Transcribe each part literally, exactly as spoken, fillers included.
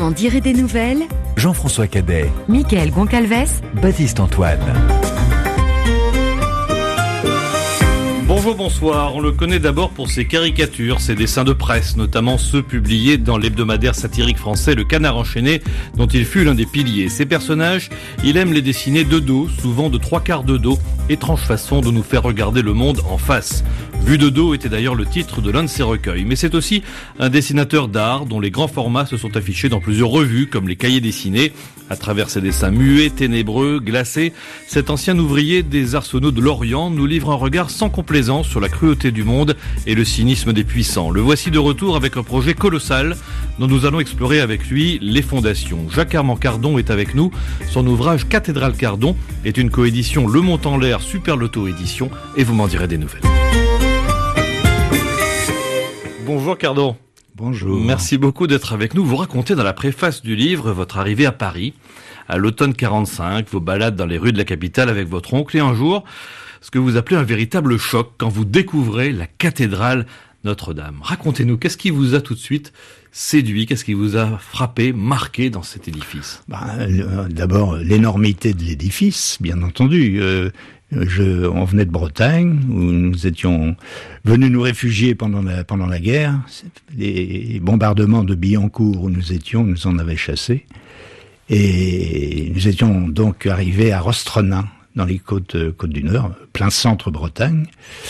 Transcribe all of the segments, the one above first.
m'en dirai des nouvelles. Jean-François Cadet, Mickaël Goncalves, Baptiste Antoine. Bonjour, bonsoir. On le connaît d'abord pour ses caricatures, ses dessins de presse, notamment ceux publiés dans l'hebdomadaire satirique français Le Canard enchaîné, dont il fut l'un des piliers. Ces personnages, il aime les dessiner de dos, souvent de trois quarts de dos, étrange façon de nous faire regarder le monde en face. Vue de dos était d'ailleurs le titre de l'un de ses recueils. Mais c'est aussi un dessinateur d'art dont les grands formats se sont affichés dans plusieurs revues, comme les Cahiers dessinés. À travers ses dessins muets, ténébreux, glacés, cet ancien ouvrier des arsenaux de l'Orient nous livre un regard sans complaisance sur la cruauté du monde et le cynisme des puissants. Le voici de retour avec un projet colossal dont nous allons explorer avec lui les fondations. Jacques-Armand Cardon est avec nous. Son ouvrage Cathédrale Cardon est une coédition Le Montant-l'Air Super Loto Édition et vous m'en direz des nouvelles. Bonjour Cardon. Bonjour. Merci beaucoup d'être avec nous. Vous racontez dans la préface du livre votre arrivée à Paris, à l'automne quarante-cinq, vos balades dans les rues de la capitale avec votre oncle et un jour, ce que vous appelez un véritable choc quand vous découvrez la cathédrale Notre-Dame. Racontez-nous, qu'est-ce qui vous a tout de suite séduit, qu'est-ce qui vous a frappé, marqué dans cet édifice ? Bah, euh, d'abord, l'énormité de l'édifice, bien entendu. Euh, je, on venait de Bretagne, où nous étions venus nous réfugier pendant la, pendant la guerre. Les bombardements de Billancourt où nous étions nous en avaient chassés. Et nous étions donc arrivés à Rostronin, dans les côtes, côtes du Nord, plein centre Bretagne,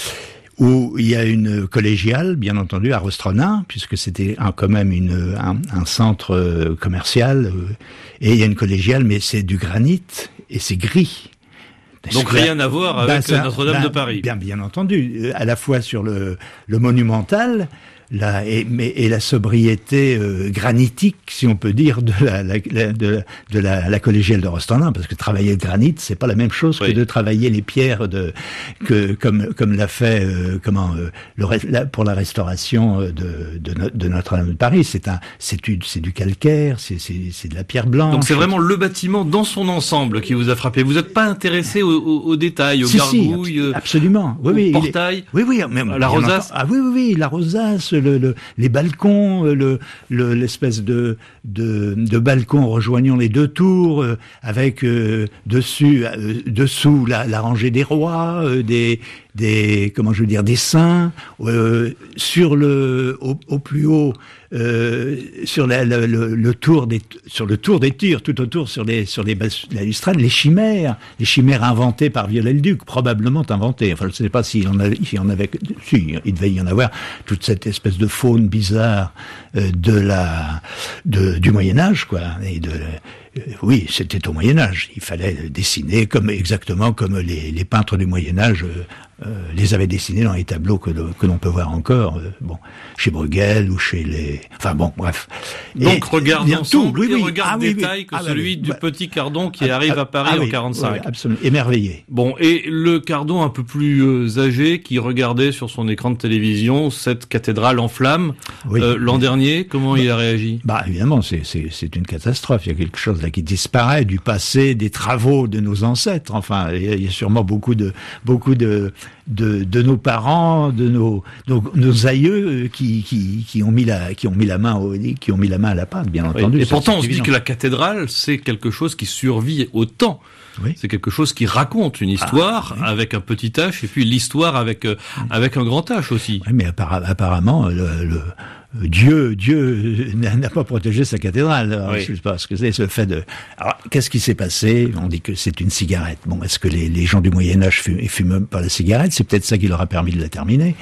où il y a une collégiale, bien entendu, à Rostronin, puisque c'était un, quand même une, un, un centre commercial, et il y a une collégiale, mais c'est du granit, et c'est gris. Donc rien à voir avec ben, ça, Notre-Dame ben, de Paris. Bien, bien entendu, à la fois sur le, le monumental, la, et, mais, et la sobriété euh, granitique, si on peut dire, de la, la, la, de, de la, la collégiale de Rostronin, parce que travailler le granit, c'est pas la même chose oui. que de travailler les pierres de, que, comme, comme l'a fait, euh, comment, euh, le, la, pour la restauration de, de, de Notre-Dame de Paris. C'est un, c'est du, c'est du calcaire, c'est, c'est, c'est de la pierre blanche. Donc c'est vraiment le bâtiment dans son ensemble qui vous a frappé. Vous n'êtes pas intéressé aux, aux, aux détails, aux si, gargouilles, si, absolument. Oui, aux oui, portails, est, oui, oui, même, la rosace. Ah oui, oui, oui, la rosace. Le, le, les balcons, le, le, l'espèce de, de, de balcon rejoignant les deux tours, euh, avec euh, dessus, euh, dessous la, la rangée des rois, euh, des, des, comment je veux dire, des saints, euh, sur le, au, au plus haut, euh, sur la, le, le, le tour des, sur le tour des tirs, tout autour sur les, sur les balustrades, les chimères, les chimères inventées par Viollet-le-Duc, probablement inventées. Enfin, je ne sais pas s'il y en a, s'il y en avait, si, il devait y en avoir, toute cette espèce de faune bizarre euh, de la, de, du Moyen-Âge, quoi, et de, euh, oui, c'était au Moyen-Âge. Il fallait dessiner comme, exactement comme les, les peintres du Moyen-Âge, euh, Euh, les avait dessinés dans les tableaux que, le, que l'on peut voir encore, euh, bon, chez Bruegel ou chez les... Enfin bon, bref. Donc et, regarde l'ensemble oui, oui, et regarde ah, oui, détail oui. que ah, celui bah, du bah, petit Cardon qui ah, arrive ah, à Paris ah, en oui, quarante-cinq. Oui, absolument, émerveillé. Bon, et le Cardon un peu plus euh, âgé qui regardait sur son écran de télévision cette cathédrale en flammes oui, euh, l'an oui. dernier, comment bah, il a réagi ? Bah évidemment, c'est, c'est, c'est une catastrophe. Il y a quelque chose là qui disparaît du passé, des travaux de nos ancêtres. Enfin, il y a, il y a sûrement beaucoup de beaucoup de de, de nos parents, de nos, nos, nos aïeux qui, qui, qui ont mis la, qui ont mis la main au, qui ont mis la main à la pâte, bien entendu. Oui. Et ça, pourtant, on se évident. dit que la cathédrale, c'est quelque chose qui survit au temps. Oui. C'est quelque chose qui raconte une histoire ah, oui. avec un petit H et puis l'histoire avec euh, oui. avec un grand H aussi. Oui, mais appara- apparemment, le, le Dieu, Dieu n'a pas protégé sa cathédrale. Alors, oui. Je sais pas ce que c'est, ce fait de. Alors, qu'est-ce qui s'est passé ? On dit que c'est une cigarette. Bon, est-ce que les, les gens du Moyen Âge fument, fument pas la cigarette ? C'est peut-être ça qui leur a permis de la terminer.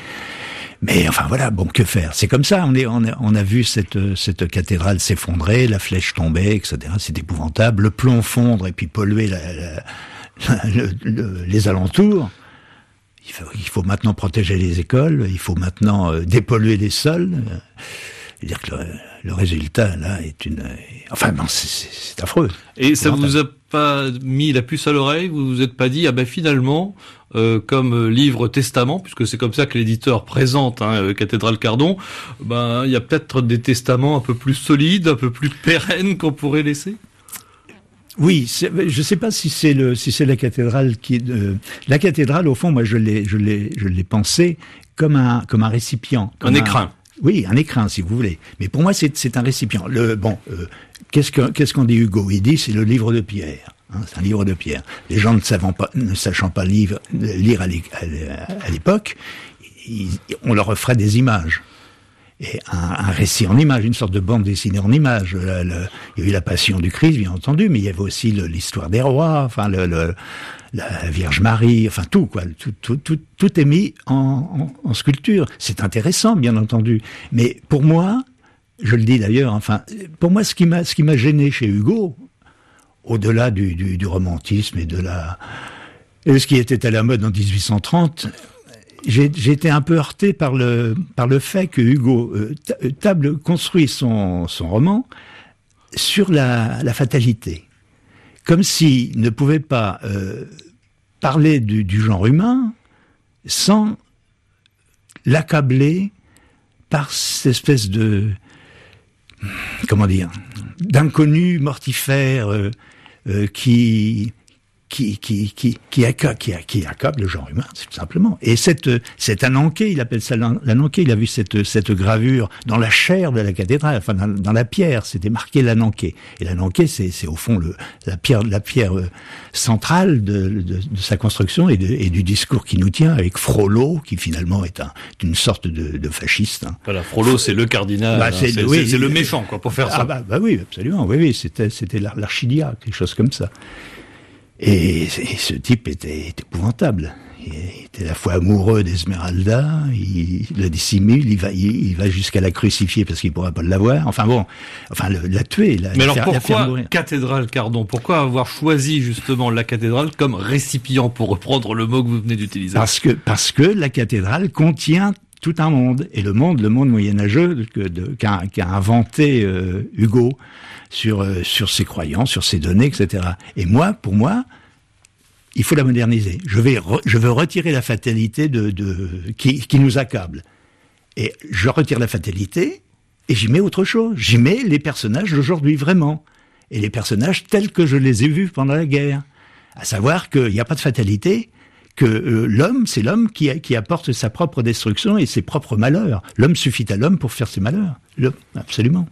Mais enfin voilà, bon, que faire ? C'est comme ça. On est, on a, on a vu cette cette cathédrale s'effondrer, la flèche tomber, et cetera. C'est épouvantable. Le plomb fondre et puis polluer la, la, le, le, les alentours. Il faut, il faut maintenant protéger les écoles, il faut maintenant euh, dépolluer les sols. Euh, dire que le, le résultat là est une, euh, enfin non, c'est, c'est, c'est affreux. Et ça vous a pas mis la puce à l'oreille ? Vous vous êtes pas dit ah ben finalement, euh, comme livre testament, puisque c'est comme ça que l'éditeur présente hein, Cathédrale Cardon, ben il y a peut-être des testaments un peu plus solides, un peu plus pérennes qu'on pourrait laisser. Oui, c'est, je ne sais pas si c'est le, si c'est la cathédrale qui, euh, la cathédrale au fond, moi je l'ai, je l'ai, je l'ai pensé comme un, comme un récipient, comme un un écrin. Oui, un écrin, si vous voulez. Mais pour moi, c'est, c'est un récipient. Le, bon, euh, qu'est-ce, que, qu'est-ce qu'on dit Hugo ? Il dit c'est le livre de Pierre. Hein, c'est un livre de Pierre. Les gens ne savant pas, ne sachant pas lire, lire à, à l'époque, ils, on leur offrait des images. Et un, un récit en images, une sorte de bande dessinée en images. Le, le, il y a eu la Passion du Christ, bien entendu, mais il y avait aussi le, l'histoire des rois, enfin le, le, la Vierge Marie, enfin tout quoi. Tout, tout, tout, tout est mis en, en, en sculpture. C'est intéressant, bien entendu. Mais pour moi, je le dis d'ailleurs, enfin, pour moi, ce qui m'a, ce qui m'a gêné chez Hugo, au-delà du, du, du romantisme et de la, et ce qui était à la mode en dix-huit cent trente. J'ai, j'ai été un peu heurté par le par le fait que Hugo euh, table construit son son roman sur la la fatalité, comme s'il ne pouvait pas euh, parler du, du genre humain sans l'accabler par cette espèce de comment dire d'inconnu mortifère euh, euh, qui Qui, qui, qui, qui, accable, qui, qui accable le genre humain, tout simplement. Et cette, cet Ananké, il appelle ça l'Ananké, il a vu cette, cette gravure dans la chair de la cathédrale, enfin, dans, dans la pierre, c'était marqué l'Ananké. Et l'Ananké, c'est, c'est au fond le, la pierre, la pierre centrale de, de, de sa construction et, de, et du discours qui nous tient avec Frollo, qui finalement est un, une sorte de, de fasciste. Hein. Voilà, Frollo, c'est le cardinal, bah, c'est, hein, c'est, oui, c'est, c'est le méchant, quoi, pour faire ah, ça. Bah, bah oui, absolument, oui, oui, c'était, c'était l'archidiacre, quelque chose comme ça. Et, et ce type était, était épouvantable. Il était à la fois amoureux d'Esmeralda, il, il la dissimule, il va, il, il va jusqu'à la crucifier parce qu'il ne pourra pas l'avoir. Enfin bon, enfin le, la tuer, la, Mais la alors faire, pourquoi la faire mourir. Cathédrale Cardon ? Pourquoi avoir choisi justement la cathédrale comme récipient, pour reprendre le mot que vous venez d'utiliser ? Parce que parce que la cathédrale contient tout un monde, et le monde, le monde moyenâgeux que, de, qu'a, qu'a inventé euh, Hugo sur euh, sur ses croyances, sur ses données, et cetera. Et moi, pour moi, il faut la moderniser. Je vais, re, je veux retirer la fatalité de, de qui, qui nous accable, et je retire la fatalité et j'y mets autre chose. J'y mets les personnages d'aujourd'hui vraiment, et les personnages tels que je les ai vus pendant la guerre, à savoir qu'il n'y a pas de fatalité. Que euh, l'homme, c'est l'homme qui, qui apporte sa propre destruction et ses propres malheurs. L'homme suffit à l'homme pour faire ses malheurs. L'homme, absolument.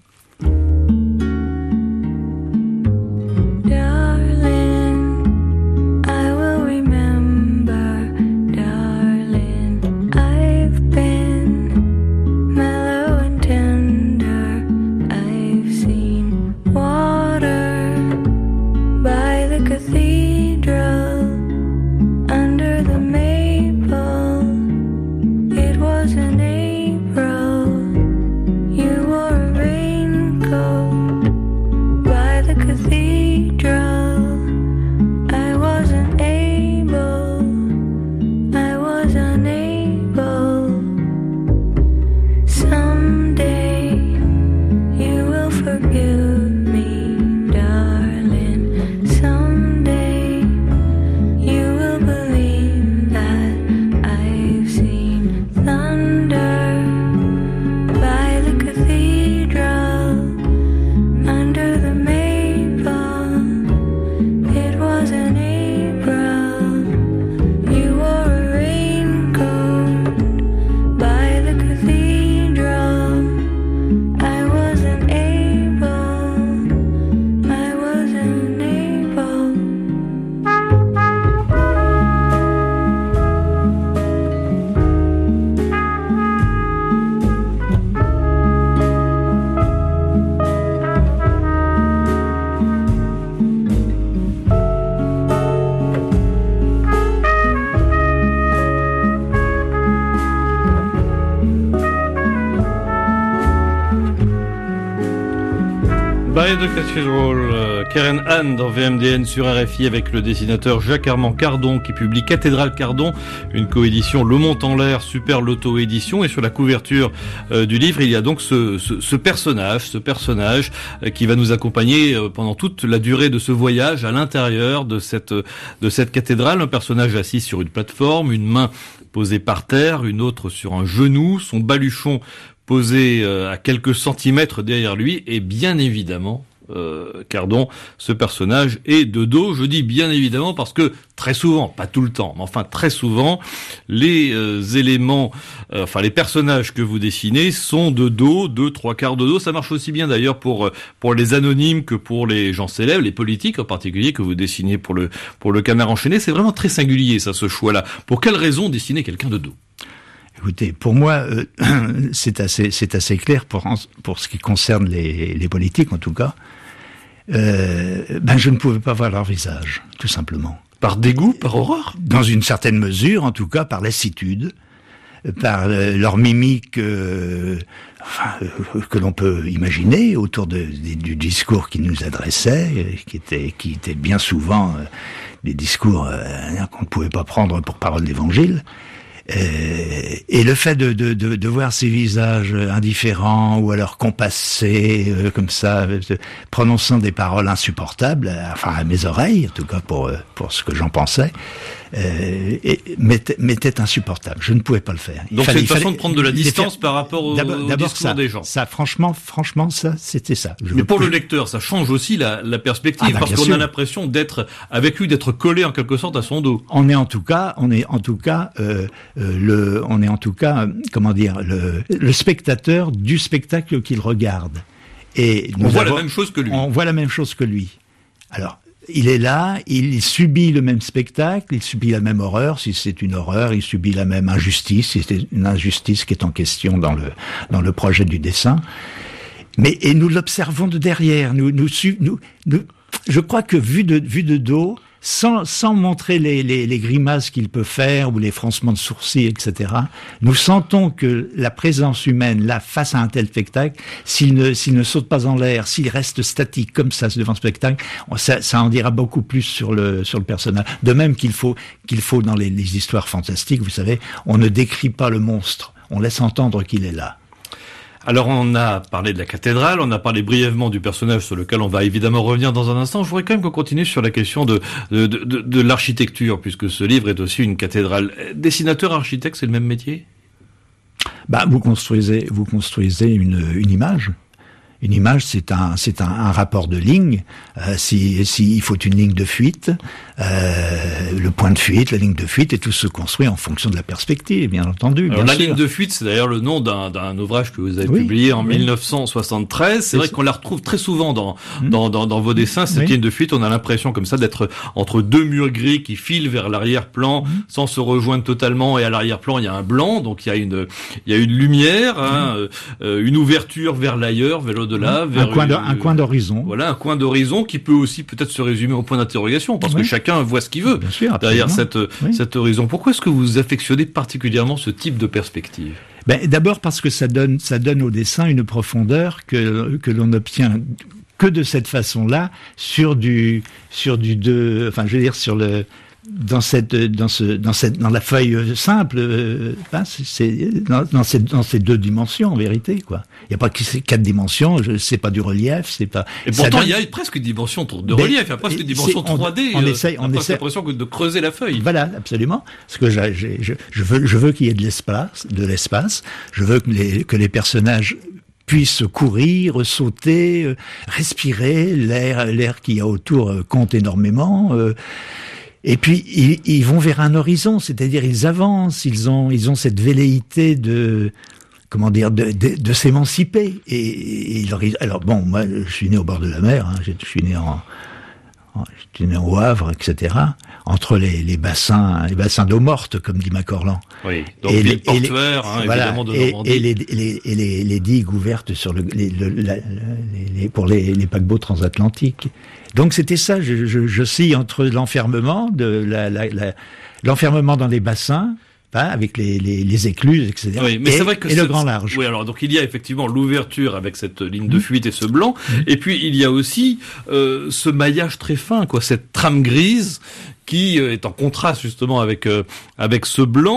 By the Cathedral, Karen Anne dans V M D N sur R F I avec le dessinateur Jacques-Armand Cardon qui publie Cathédrale Cardon, une coédition Le Mont en l'air, super l'auto-édition, et sur la couverture euh, du livre, il y a donc ce, ce, ce personnage, ce personnage euh, qui va nous accompagner euh, pendant toute la durée de ce voyage à l'intérieur de cette, de cette cathédrale, un personnage assis sur une plateforme, une main posée par terre, une autre sur un genou, son baluchon posé à quelques centimètres derrière lui, et bien évidemment euh, Cardon, ce personnage est de dos. Je dis bien évidemment parce que très souvent, pas tout le temps, mais enfin très souvent, les euh, éléments, euh, enfin les personnages que vous dessinez sont de dos, deux, trois quarts de dos. Ça marche aussi bien d'ailleurs pour pour les anonymes que pour les gens célèbres, les politiques en particulier que vous dessinez pour le pour le Canard enchaîné. C'est vraiment très singulier ça, ce choix-là. Pour quelle raison dessiner quelqu'un de dos? Écoutez, pour moi, euh, c'est assez, c'est assez clair pour pour ce qui concerne les, les politiques, en tout cas. Euh, ben, je ne pouvais pas voir leur visage, tout simplement. Par dégoût, par horreur? Dans une certaine mesure, en tout cas, par lassitude, par euh, leur mimique, euh, enfin, euh, que l'on peut imaginer autour de, de, du discours qu'ils nous adressaient, qui était, qui était bien souvent euh, des discours euh, qu'on ne pouvait pas prendre pour parole d'évangile. Euh, et le fait de, de, de, de voir ces visages indifférents ou alors compassés euh, comme ça, euh, prononçant des paroles insupportables, euh, enfin à mes oreilles, en tout cas pour euh, pour ce que j'en pensais, euh, et, m'était, m'était insupportable. Je ne pouvais pas le faire. Il Donc fallait, c'est une façon fallait, de prendre de la distance faire, par rapport au, d'abord, au d'abord discours ça, des gens. Ça, franchement, franchement, ça, c'était ça. Je Mais pour plus... le lecteur, ça change aussi la, la perspective, ah bah, parce qu'on sûr. a l'impression d'être avec lui, d'être collé en quelque sorte à son dos. On est en tout cas, on est en tout cas, euh, euh, le, on est en tout cas, euh, comment dire, le, le spectateur du spectacle qu'il regarde. Et on voit avons, la même chose que lui. On voit la même chose que lui. Alors, il est là, il subit le même spectacle, il subit la même horreur, si c'est une horreur, il subit la même injustice, si c'est une injustice qui est en question dans le dans le projet du dessin. Mais et nous l'observons de derrière, nous nous nous, nous je crois que vu de vu de dos, sans sans montrer les les, les grimaces qu'il peut faire ou les froncements de sourcils, et cetera. Nous sentons que la présence humaine là face à un tel spectacle, s'il ne s'il ne saute pas en l'air, s'il reste statique comme ça devant le spectacle, ça, ça en dira beaucoup plus sur le sur le personnage. De même qu'il faut qu'il faut dans les, les histoires fantastiques, vous savez, on ne décrit pas le monstre, on laisse entendre qu'il est là. Alors on a parlé de la cathédrale, on a parlé brièvement du personnage sur lequel on va évidemment revenir dans un instant. Je voudrais quand même qu'on continue sur la question de, de, de, de, de l'architecture, puisque ce livre est aussi une cathédrale. Dessinateur, architecte, c'est le même métier ? Bah, vous construisez, vous construisez une, une image. Une image, c'est un, c'est un, un rapport de ligne. Euh, si, si il faut une ligne de fuite, euh, le point de fuite, la ligne de fuite, et tout se construit en fonction de la perspective, bien entendu. Alors bien la sûr. ligne de fuite, c'est d'ailleurs le nom d'un, d'un ouvrage que vous avez oui, publié en oui. dix-neuf cent soixante-treize. C'est, c'est vrai qu'on la retrouve très souvent dans mmh. dans, dans, dans vos dessins. Cette oui. ligne de fuite, on a l'impression comme ça d'être entre deux murs gris qui filent vers l'arrière-plan mmh. sans se rejoindre totalement. Et à l'arrière-plan, il y a un blanc, donc il y a une il y a une lumière, hein, mmh. euh, une ouverture vers l'ailleurs, vers l'au-delà, mmh. vers un coin, une, de, un coin d'horizon. Voilà, un coin d'horizon qui peut aussi peut-être se résumer au point d'interrogation, parce oui. que chacun voit ce qu'il veut bien sûr, derrière cette oui. cet horizon. Pourquoi est-ce que vous affectionnez particulièrement ce type de perspective ? Ben, d'abord parce que ça donne, ça donne au dessin une profondeur que, que l'on obtient que de cette façon-là sur du, sur du deux, enfin, je veux dire, sur le, dans cette, dans ce, dans cette, dans la feuille simple, euh, hein, c'est, c'est dans, dans, ces, dans ces deux dimensions, en vérité, quoi. Il n'y a pas que ces quatre dimensions, je, c'est pas du relief, c'est pas. Et pourtant, il donne... y a presque une dimension de relief, il y a presque une dimension on, trois D. On euh, essaye, on, on essaie. l'impression de creuser la feuille. Voilà, absolument. Parce que j'ai, j'ai, je, je veux, je veux qu'il y ait de l'espace, de l'espace. Je veux que les, que les personnages puissent courir, sauter, euh, respirer, l'air, l'air qu'il y a autour euh, compte énormément. Euh, Et puis ils, ils vont vers un horizon, c'est-à-dire ils avancent, ils ont ils ont cette velléité de comment dire de de, de s'émanciper. Et, et alors bon, moi je suis né au bord de la mer, hein, je suis né en, en je suis né au Havre, et cetera. Entre les, les bassins les bassins d'eau morte, comme dit Macorlan. Oui. Donc et les portuaires, hein, voilà, évidemment de et, Normandie. Et les les et les, les digues ouvertes sur le, les, le la, les, les pour les, les paquebots transatlantiques. Donc c'était ça, je, je, je scie entre l'enfermement, de la, la, la, l'enfermement dans les bassins, hein, avec les, les, les écluses, et cetera. Oui, mais et, c'est vrai que et le grand large. Oui, alors donc il y a effectivement l'ouverture avec cette ligne de fuite et ce blanc, mmh. et puis il y a aussi euh, ce maillage très fin, quoi, cette trame grise qui euh, est en contraste justement avec euh, avec ce blanc.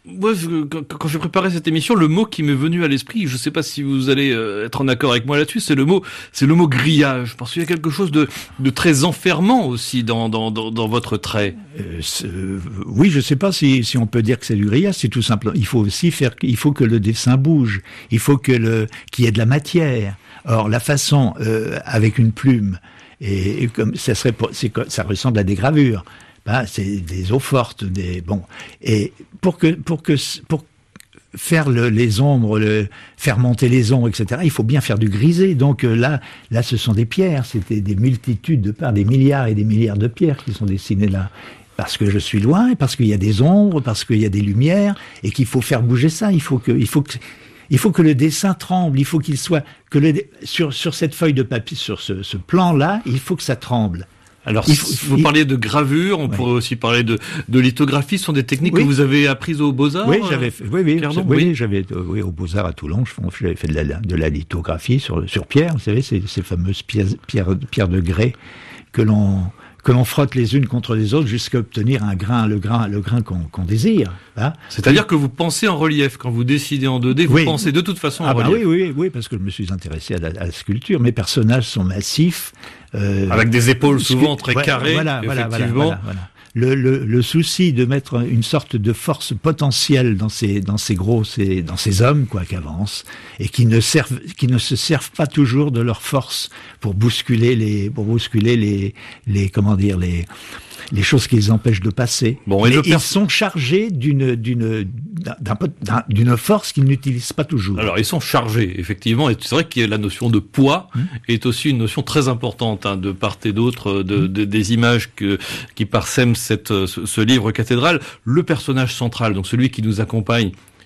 moi, je, quand, quand j'ai préparé cette émission, le mot qui m'est venu à l'esprit, je ne sais pas si vous allez euh, être en accord avec moi là-dessus, c'est le mot, c'est le mot grillage, parce qu'il y a quelque chose de, de très enfermant aussi dans, dans, dans, dans votre trait. Euh, euh, oui, je ne sais pas si, si on peut dire que c'est du grillage. C'est tout simple. Il faut aussi faire, il faut que le dessin bouge. Il faut que le, qu'il y ait de la matière. Or, la façon euh, avec une plume, et, et comme ça serait, pour, c'est, ça ressemble à des gravures. Ben, c'est des eaux fortes, des bon. Et pour que pour que pour faire le, les ombres, le, faire monter les ombres, et cetera. Il faut bien faire du grisé. Donc euh, là, là, ce sont des pierres. C'était des multitudes de pierres, des milliards et des milliards de pierres qui sont dessinées là. Parce que je suis loin, et parce qu'il y a des ombres, parce qu'il y a des lumières, et qu'il faut faire bouger ça. Il faut que, il faut que Il faut que le dessin tremble, il faut qu'il soit que le sur sur cette feuille de papier, sur ce, ce plan-là, il faut que ça tremble. Alors, il faut, vous il... parliez de gravure, on ouais. pourrait aussi parler de, de lithographie. Ce sont des techniques oui. que vous avez apprises aux Beaux-Arts. Oui, j'avais, fait, oui, oui, Cardon, oui, oui, j'avais, oui, aux Beaux-Arts à Toulon, j'avais fait de la, de la lithographie sur sur pierre. Vous savez, ces, ces fameuses pierres, pierres, pierres de grès que l'on que l'on frotte les unes contre les autres jusqu'à obtenir un grain, le grain, le grain qu'on, qu'on désire. Hein. C'est-à-dire que vous pensez en relief quand vous décidez en deux D, vous oui. pensez de toute façon en ah bah relief. Oui, oui, oui, parce que je me suis intéressé à la, à la sculpture. Mes personnages sont massifs, euh, avec des épaules souvent très ouais, carrées. Voilà, voilà, effectivement. Voilà, voilà. Le, le, le souci de mettre une sorte de force potentielle dans ces, dans ces gros, ces, dans ces hommes, quoi, qui avancent, et qui ne servent, qui ne se servent pas toujours de leur force pour bousculer les, pour bousculer les, les, comment dire, les, les choses qui les empêchent de passer. Bon, et mais le ils sont chargés d'une, d'une, d'un, d'un, d'une force qu'ils n'utilisent pas toujours. Alors, ils sont chargés, effectivement, et c'est vrai que la notion de poids mmh. est aussi une notion très importante, hein, de part et d'autre, de, de, des images que, qui parsèment cette, ce, ce livre cathédrale. Le personnage central, donc celui qui nous accompagne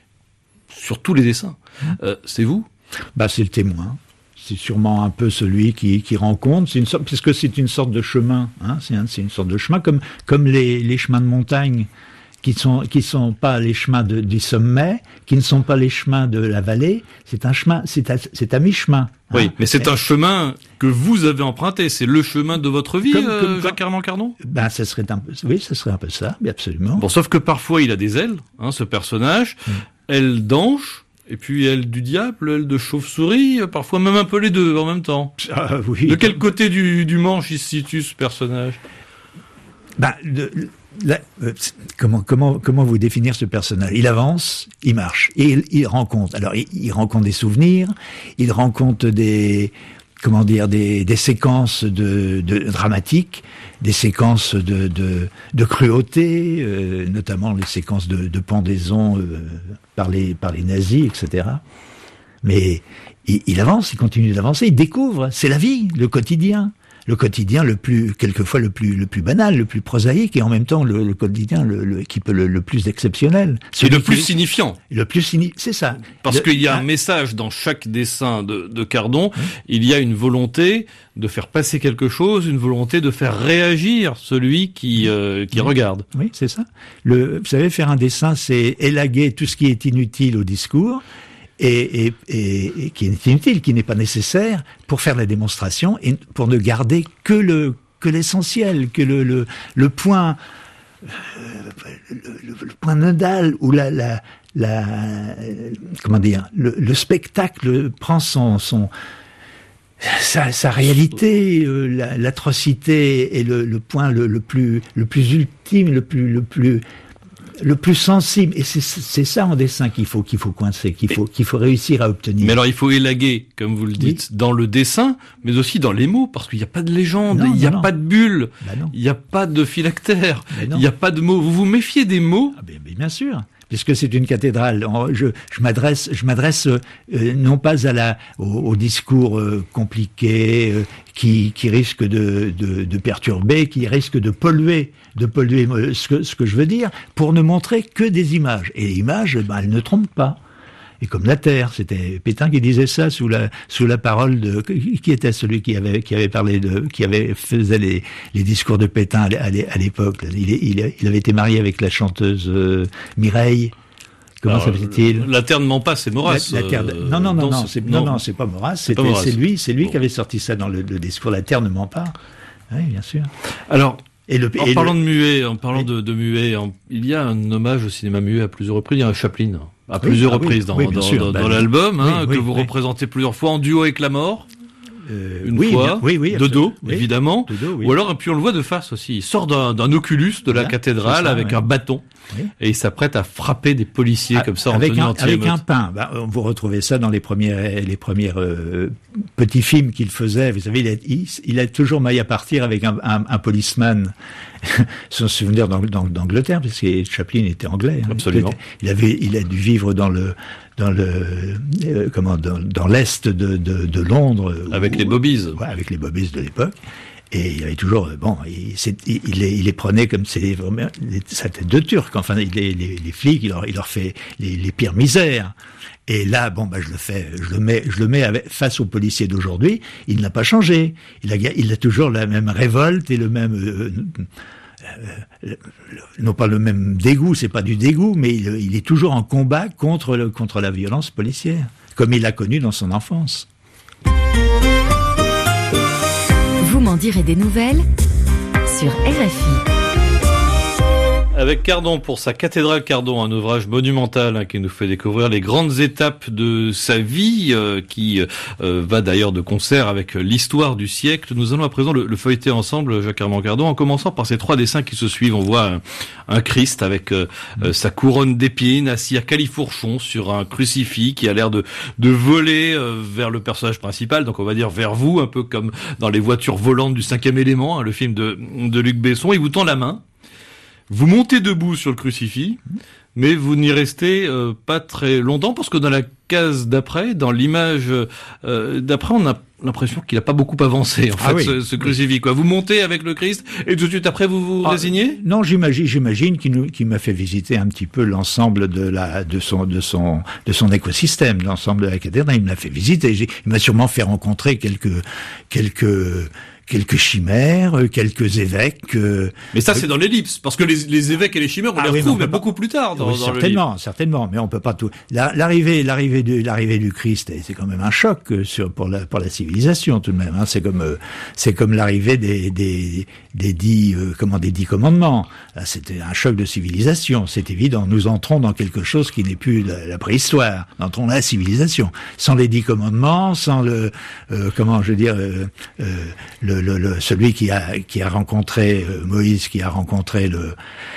sur tous les dessins, mmh. euh, c'est vous? Bah, c'est le témoin. C'est sûrement un peu celui qui, qui rencontre, c'est une sorte, puisque c'est une sorte de chemin, hein, c'est, un, c'est une sorte de chemin, comme, comme les, les chemins de montagne, qui sont, qui sont pas les chemins de, du sommet, qui ne sont pas les chemins de la vallée, c'est un chemin, c'est à, c'est à mi-chemin. Oui, hein. mais c'est et, un chemin que vous avez emprunté, c'est le chemin de votre vie, comme, euh, comme, Jacques Armand Cardon? Ben, ça serait un peu, oui, ça serait un peu ça, mais absolument. Bon, sauf que parfois il a des ailes, hein, ce personnage, mmh. ailes d'ange, et puis elle du diable, elle de chauve-souris, parfois même un peu les deux en même temps. Ah, oui. De quel côté du, du manche il se situe ce personnage? Ben, de, la, euh, comment, comment, comment vous définir ce personnage? Il avance, il marche, et il, il rencontre. Alors, il, il rencontre des souvenirs, il rencontre des, comment dire, des, des séquences de, de dramatiques, des séquences de, de, de cruauté, euh, notamment les séquences de, de pendaison euh, par les, par les nazis, et cetera. Mais il, il avance, il continue d'avancer, il découvre, c'est la vie, le quotidien. Le quotidien le plus, quelquefois le plus, le plus banal, le plus prosaïque, et en même temps le, le quotidien le, le, qui peut le, le plus exceptionnel. C'est le plus signifiant. Le plus signifiant, c'est ça. Parce le, qu'il y a ah, un message dans chaque dessin de, de Cardon. Oui. Il y a une volonté de faire passer quelque chose, une volonté de faire réagir celui qui, euh, qui oui. regarde. Oui, c'est ça. Le, vous savez, faire un dessin, c'est élaguer tout ce qui est inutile au discours. Et, et, et, et qui est inutile, qui n'est pas nécessaire pour faire la démonstration et pour ne garder que le que l'essentiel, que le le, le point euh, le, le, le point nodal où la la la comment dire le, le spectacle prend son son sa, sa réalité, euh, la, l'atrocité est le, le point le, le plus le plus ultime, le plus le plus le plus sensible, et c'est, c'est ça en dessin qu'il faut, qu'il faut coincer, qu'il faut, qu'il faut réussir à obtenir. Mais alors il faut élaguer, comme vous le dites, oui. dans le dessin, mais aussi dans les mots, parce qu'il n'y a pas de légende, non, il n'y a non. pas de bulle, bah il n'y a pas de phylactère, il n'y a pas de mots. Vous vous méfiez des mots? Ah ben, ben bien sûr. Puisque c'est une cathédrale, je, je m'adresse, je m'adresse euh, non pas à la, au, au discours euh, compliqué euh, qui, qui risque de, de, de perturber, qui risque de polluer, de polluer ce que, ce que je veux dire, pour ne montrer que des images. Et les images, ben, elles ne trompent pas. Et comme la Terre, c'était Pétain qui disait ça sous la sous la parole de qui était celui qui avait qui avait parlé de qui avait faisait les les discours de Pétain à, à, à l'époque. Il, il il avait été marié avec la chanteuse euh, Mireille. Comment s'appelle-t-il? La Terre ne ment pas, c'est Maurras. La, la terre de... Non non non non, c'est non non c'est pas Maurras. C'était c'est lui c'est lui bon. qui avait sorti ça dans le, le discours. La Terre ne ment pas. Oui, bien sûr. Alors. Et le, en et parlant le... de muet, en parlant de, de muet, en, il y a un hommage au cinéma muet à plusieurs reprises. Il y a un Chaplin à oui, plusieurs ah reprises oui, dans, oui, dans, sûr, dans, bah, dans l'album, hein, oui, oui, que vous oui. représentez plusieurs fois en duo avec la mort. Euh, Une oui, fois, bien, oui, oui, de dos, oui, évidemment. de dos, oui. Ou alors, et puis on le voit de face aussi. Il sort d'un, d'un oculus de la Bien, cathédrale ça, avec ouais. un bâton. Oui. Et il s'apprête à frapper des policiers Ah, comme ça en avec tenue un, anti-émeute. avec un pain. Bah, vous retrouvez ça dans les premiers, les premiers euh, petits films qu'il faisait. Vous savez, il a, il, il a toujours maille à partir avec un, un, un policeman. Son souvenir d'Ang- d'Ang- d'Angleterre, parce que Chaplin était anglais. Hein. Absolument. Il avait, il a dû vivre dans le, dans le, euh, comment, dans, dans l'est de, de, de Londres. Avec où, les bobbies. Ouais, avec les bobbies de l'époque. Et il y avait toujours, bon, il, c'est, il, il, les, il les prenait comme c'est vraiment sa tête de Turc. Enfin, il, les, les, les flics, il leur, il leur fait les, les pires misères. Et là, bon, bah, je le fais, je le mets, je le mets avec, face aux policiers d'aujourd'hui. Il n'a pas changé. Il a, il a toujours la même révolte et le même, euh, euh, non pas le même dégoût, c'est pas du dégoût, mais il, il est toujours en combat contre le, contre la violence policière, comme il l'a connu dans son enfance. Vous m'en direz des nouvelles sur R F I. Avec Cardon pour sa cathédrale Cardon, un ouvrage monumental hein, qui nous fait découvrir les grandes étapes de sa vie, euh, qui euh, va d'ailleurs de concert avec l'histoire du siècle. Nous allons à présent le, le feuilleter ensemble, Jacques-Armand Cardon, en commençant par ces trois dessins qui se suivent. On voit un, un Christ avec euh, euh, sa couronne d'épines, assis à califourchon sur un crucifix qui a l'air de, de voler euh, vers le personnage principal, donc on va dire vers vous, un peu comme dans les voitures volantes du cinquième élément, hein, le film de, de Luc Besson. Il vous tend la main. Vous montez debout sur le crucifix, mais vous n'y restez euh, pas très longtemps, parce que dans la case d'après, dans l'image euh, d'après, on a l'impression qu'il n'a pas beaucoup avancé, en Ah fait, oui. ce, ce crucifix. Quoi. Vous montez avec le Christ, et tout de suite après, vous vous Ah, résignez ? Non, j'imagine, j'imagine qu'il, nous, qu'il m'a fait visiter un petit peu l'ensemble de la, de son, de son, de son écosystème, l'ensemble de la cathédrale. Il me l'a fait visiter. J'ai, il m'a sûrement fait rencontrer quelques, quelques, quelques chimères, quelques évêques. Euh, Mais ça, c'est dans l'ellipse, parce que les, les évêques et les chimères, on Ah les oui, mais retrouve, on mais peut pas- beaucoup plus tard dans, oui, dans le livre. certainement, certainement, mais on peut pas tout. La- L'arrivée, l'arrivée du, l'arrivée du Christ, c'est quand même un choc euh, sur pour la pour la civilisation tout de même. Hein. C'est comme euh, c'est comme l'arrivée des des des dix euh, comment des dix commandements. Là, c'était un choc de civilisation. C'est évident. Nous entrons dans quelque chose qui n'est plus la, la préhistoire. Nous entrons dans la civilisation. Sans les dix commandements, sans le euh, comment je veux dire euh, euh, le, le, le celui qui a qui a rencontré euh, Moïse, qui a rencontré le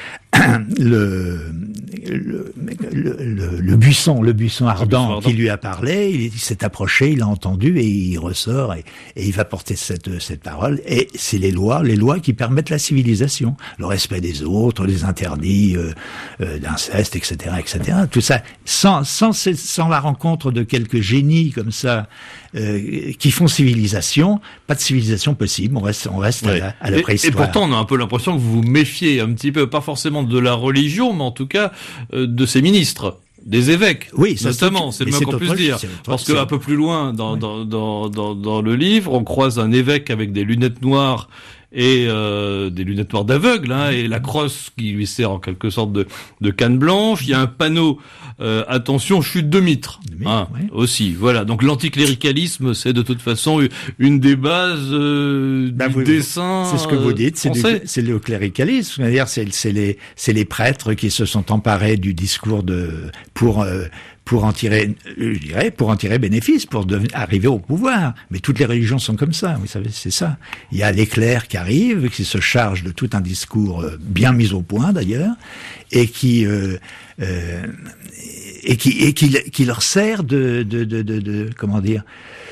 Le, le, le, le, le buisson, le buisson ardent, ardent. qui lui a parlé, il, il s'est approché, il a entendu et il ressort et, et il va porter cette, cette parole. Et c'est les lois, les lois qui permettent la civilisation, le respect des autres, les interdits euh, euh, d'inceste, et cetera, et cetera. Tout ça, sans, sans, ces- sans la rencontre de quelques génies comme ça euh, qui font civilisation, pas de civilisation possible. On reste, on reste Ouais. à la, à la et, et préhistoire. pourtant, on a un peu l'impression que vous vous méfiez un petit peu, pas forcément de la religion, mais en tout cas euh, de ses ministres, des évêques. Oui, ça, notamment, c'est- c'est le mais moins c'est qu'on autre puisse chose, dire. c'est autre- Parce que c'est- un peu plus loin dans, Oui. dans, dans, dans, dans le livre, on croise un évêque avec des lunettes noires et euh, des lunettes noires d'aveugle, hein, et la crosse qui lui sert en quelque sorte de, de canne blanche. Il y a un panneau euh, attention chute de mitre, De mitre, hein, oui. aussi. Voilà. Donc l'anticléricalisme, c'est de toute façon une des bases euh, Bah, du vous- dessin. C'est ce que vous euh, dites, c'est, du- français. c'est le cléricalisme. C'est-à-dire, c'est, c'est les, c'est les prêtres qui se sont emparés du discours de pour euh, pour en tirer, euh, je dirais, pour en tirer bénéfice, pour devenir, arriver au pouvoir. Mais toutes les religions sont comme ça, vous savez, c'est ça. Il y a les clercs qui arrivent, qui se chargent de tout un discours euh, bien mis au point d'ailleurs, et qui euh, euh, et qui et qui, qui leur sert de de de de, de comment dire.